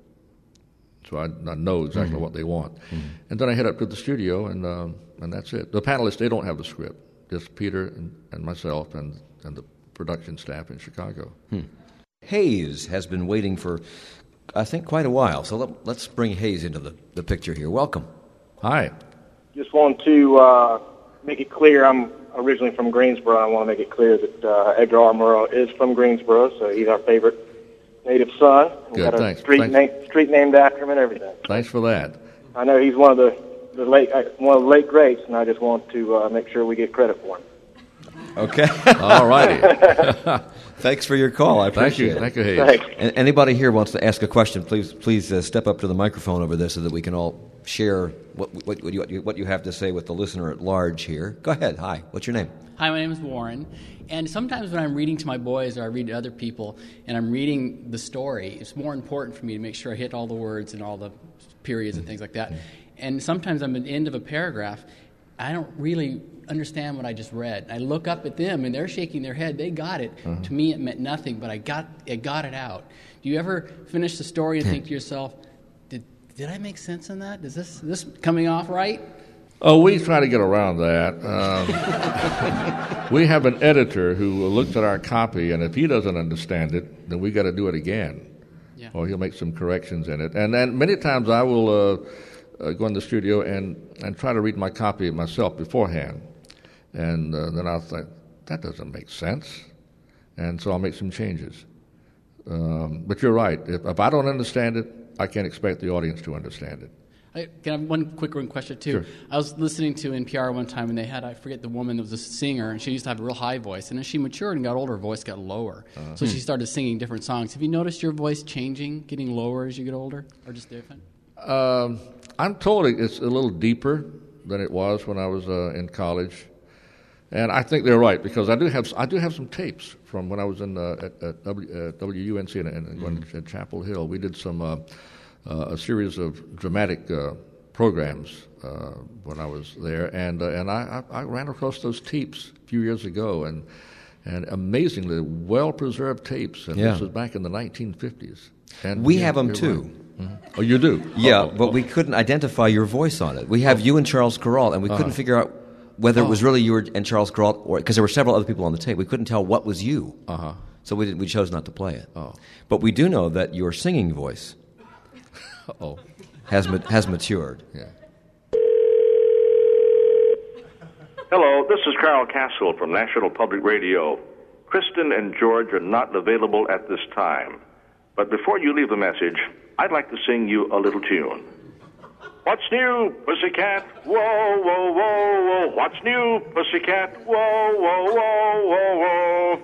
So I, I know exactly mm-hmm. what they want. Mm-hmm. And then I head up to the studio, and um, and that's it. The panelists, they don't have the script. Just Peter and, and myself and, and the production staff in Chicago. Hmm. Hayes has been waiting for, I think, quite a while. So let, let's bring Hayes into the, the picture here. Welcome. Hi. Just want to uh, make it clear, I'm originally from Greensboro. I want to make it clear that uh, Edgar R. Murrow is from Greensboro, so he's our favorite native son. Good, got a thanks. Street, thanks. Name, street named after him and everything. Thanks for that. I know he's one of the The late, uh, one of the late greats, and I just want to uh, make sure we get credit for him. Okay. All righty. Thanks for your call. I appreciate it. Thank you. Thank you, Hayes. And anybody here wants to ask a question, please please uh, step up to the microphone over there so that we can all share what, what, what, you, what you have to say with the listener at large here. Go ahead. Hi. What's your name? Hi, my name is Warren. And sometimes when I'm reading to my boys or I read to other people and I'm reading the story, it's more important for me to make sure I hit all the words and all the periods and things like that. And sometimes I'm at the end of a paragraph, I don't really understand what I just read. I look up at them, and they're shaking their head. They got it. Uh-huh. To me, it meant nothing, but I got I got it out. Do you ever finish the story and think to yourself, did did I make sense in that? Is this, this coming off right? Oh, we try to get around that. Um, we have an editor who looks at our copy, and if he doesn't understand it, then we got to do it again. Yeah. Or he'll make some corrections in it. And then many times I will... Uh, Uh, go in the studio and, and try to read my copy myself beforehand. And uh, then I'll think, that doesn't make sense. And so I'll make some changes. Um, but you're right. If, if I don't understand it, I can't expect the audience to understand it. I, can I have one quick one question, too? Sure. I was listening to N P R one time, and they had, I forget the woman that was a singer, and she used to have a real high voice. And as she matured and got older, her voice got lower. Uh, so hmm. she started singing different songs. Have you noticed your voice changing, getting lower as you get older, or just different? Um, I'm told it's a little deeper than it was when I was uh, in college, and I think they're right because I do have I do have some tapes from when I was in uh, at, at w, uh, W U N C in, in, mm-hmm. at Chapel Hill. We did some uh, uh, a series of dramatic uh, programs uh, when I was there, and uh, and I, I, I ran across those tapes a few years ago, and and amazingly well preserved tapes, and yeah. this was back in the nineteen fifties. And we yeah, have them too. Right. Mm-hmm. Oh, you do? Yeah, Uh-oh. but we couldn't identify your voice on it. We have you and Charles Corral, and we Uh-huh. couldn't figure out whether Oh. it was really you and Charles Corral, or because there were several other people on the tape. We couldn't tell what was you. Uh-huh. So we, did, we chose not to play it. Oh. But we do know that your singing voice Uh-oh. has ma- has matured. Yeah. Hello, this is Carl Castle from National Public Radio. Kristen and George are not available at this time. But before you leave the message, I'd like to sing you a little tune. What's new, pussycat? Whoa, whoa, whoa, whoa. What's new, pussycat? Whoa, whoa, whoa, whoa,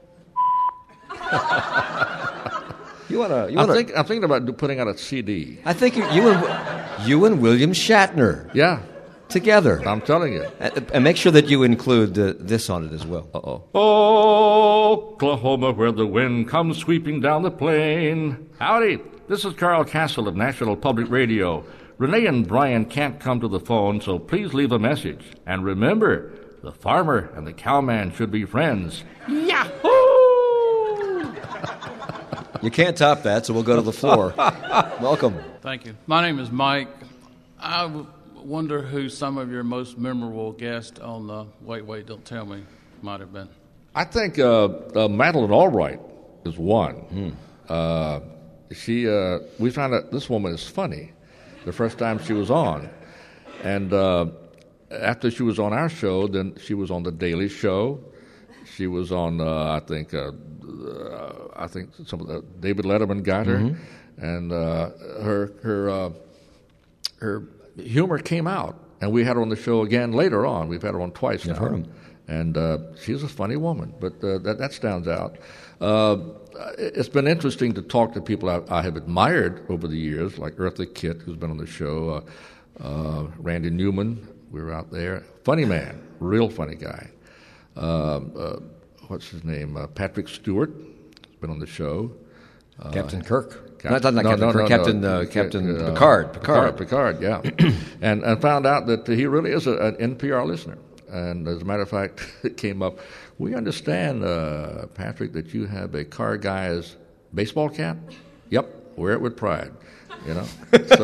whoa. You wanna? You I'm, wanna? think, I'm thinking about do- putting out a C D. I think you, you and you and William Shatner. Yeah. Together. I'm telling you. And, and make sure that you include uh, this on it as well. Uh-oh. Oklahoma, where the wind comes sweeping down the plain. Howdy, this is Carl Castle of National Public Radio. Renee and Brian can't come to the phone, so please leave a message. And remember, the farmer and the cowman should be friends. Yahoo! You can't top that, so we'll go to the floor. Welcome. Thank you. My name is Mike. I w- wonder who some of your most memorable guests on the Wait, Wait, Don't Tell Me might have been. I think uh, uh, Madeleine Albright is one. Hmm. Uh, she, uh, we found out this woman is funny the first time she was on. And uh, after she was on our show, then she was on The Daily Show. She was on, uh, I think, uh, uh, I think some of the David Letterman got her, Mm-hmm. and uh, her her uh, her humor came out, and we had her on the show again later on. We've had her on twice I've now, heard 'em. and uh, she's a funny woman, but uh, that that stands out. Uh, it's been interesting to talk to people I, I have admired over the years, like Eartha Kitt, who's been on the show, uh, uh, Randy Newman. We were out there, funny man, real funny guy. Uh, uh, what's his name? Uh, Patrick Stewart has been on the show. Uh, Captain Kirk. Cap- Not, not no, Captain no, Kirk. no, Captain, no. uh, Captain Uh, Picard. Picard. Picard, Picard, yeah. and, and found out that he really is a, an N P R listener. And as a matter of fact, it came up, we understand, uh, Patrick, that you have a car guy's baseball cap? Yep, wear it with pride, you know. So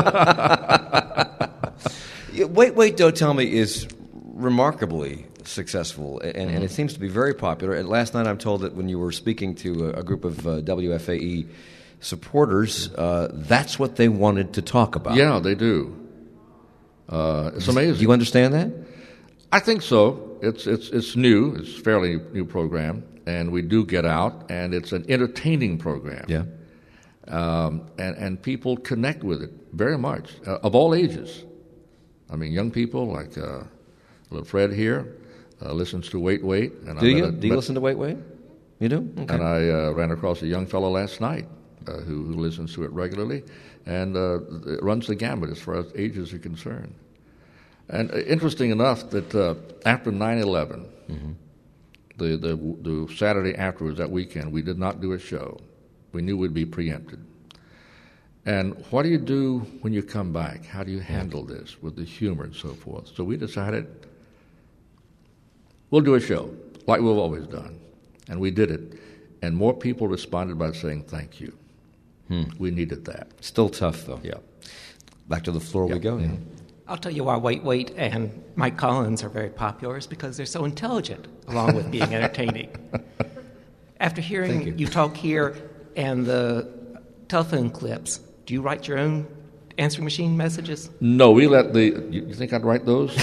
Yeah, Wait, Wait, Don't Tell Me is remarkably successful, and, mm-hmm. and it seems to be very popular. And last night I'm told that when you were speaking to a, a group of uh, W F A E supporters, uh, that's what they wanted to talk about. Yeah, they do. Uh, it's amazing. Do you understand that? I think so. It's it's it's new. It's a fairly new program, and we do get out, and it's an entertaining program. Yeah. Um, and and people connect with it very much, uh, of all ages. I mean, young people like uh, little Fred here uh, listens to Wait Wait. And Do I you? met a- Do you met- listen to Wait Wait? You do? Okay. And I uh, ran across a young fellow last night uh, who, who listens to it regularly, and uh, it runs the gamut as far as ages are concerned. And uh, interesting enough that uh, after nine eleven, Mm-hmm. the, the the Saturday afterwards, that weekend, we did not do a show. We knew we'd be preempted. And what do you do when you come back? How do you handle this with the humor and so forth? So we decided we'll do a show like we've always done. And we did it. And more people responded by saying thank you. Hmm. We needed that. Still tough, though. Yeah. Back to the floor we go. Yeah. I'll tell you why Wait, Wait and Mike Collins are very popular is because they're so intelligent, along with being entertaining. After hearing Thank you. you talk here and the telephone clips, do you write your own answering machine messages? No, we let the. You, you think I'd write those?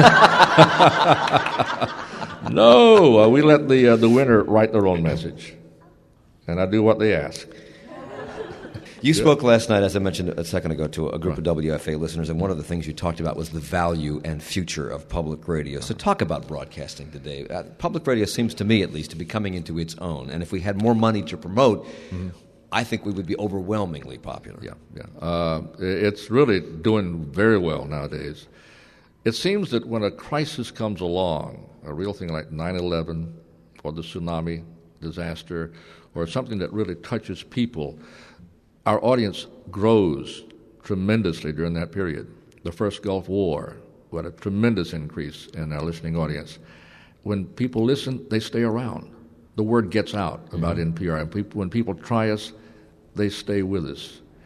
No, uh, we let the uh, the winner write their own message, and I do what they ask. You spoke last night, as I mentioned a second ago, to a group of W F A listeners, and one of the things you talked about was the value and future of public radio. So talk about broadcasting today. Uh, public radio seems to me, at least, to be coming into its own. And if we had more money to promote, mm-hmm. I think we would be overwhelmingly popular. Yeah, yeah. Uh, it's really doing very well nowadays. It seems that when a crisis comes along, a real thing like nine eleven or the tsunami disaster or something that really touches people, our audience grows tremendously during that period. The first Gulf War, we had a tremendous increase in our listening audience. When people listen, they stay around. The word gets out about mm-hmm. N P R. And people, when people try us, they stay with us.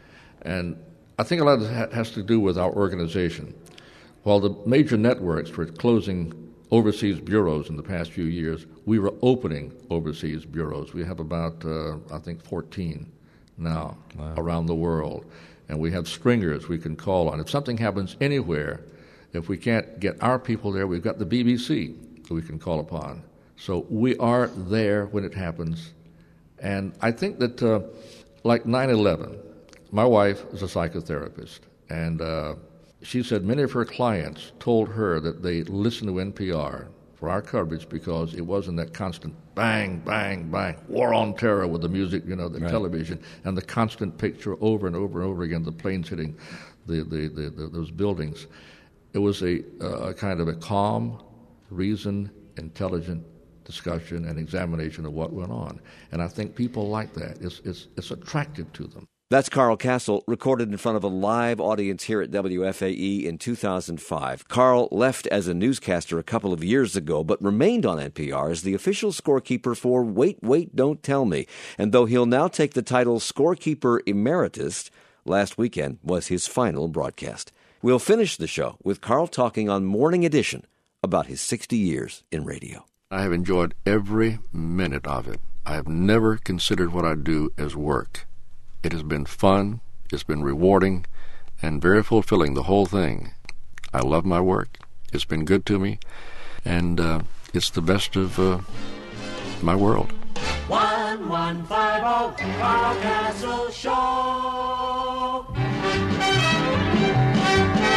And I think a lot of this has to do with our organization. While the major networks were closing overseas bureaus in the past few years, we were opening overseas bureaus. We have about, uh, I think, fourteen now wow. around the world. And we have stringers we can call on. If something happens anywhere, if we can't get our people there, we've got the B B C that we can call upon. So we are there when it happens. And I think that, uh, like nine eleven, my wife is a psychotherapist, and uh, she said many of her clients told her that they listened to N P R for our coverage because it wasn't that constant bang, bang, bang, war on terror with the music, you know, the right. television, and the constant picture over and over and over again, the planes hitting the, the, the, the those buildings. It was a, uh, a kind of a calm, reasoned, intelligent discussion and examination of what went on. And I think people like that. It's, it's, it's attractive to them. That's Carl Kasell, recorded in front of a live audience here at W F A E in two thousand five. Carl left as a newscaster a couple of years ago, but remained on N P R as the official scorekeeper for Wait, Wait, Don't Tell Me. And though he'll now take the title Scorekeeper Emeritus, last weekend was his final broadcast. We'll finish the show with Carl talking on Morning Edition about his sixty years in radio. I have enjoyed every minute of it. I have never considered what I do as work. It has been fun, it's been rewarding, and very fulfilling, the whole thing. I love my work. It's been good to me, and uh, it's the best of uh, my world. one one five oh, Carl Kasell Show.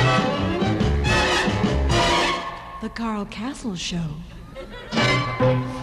The Carl Kasell Show.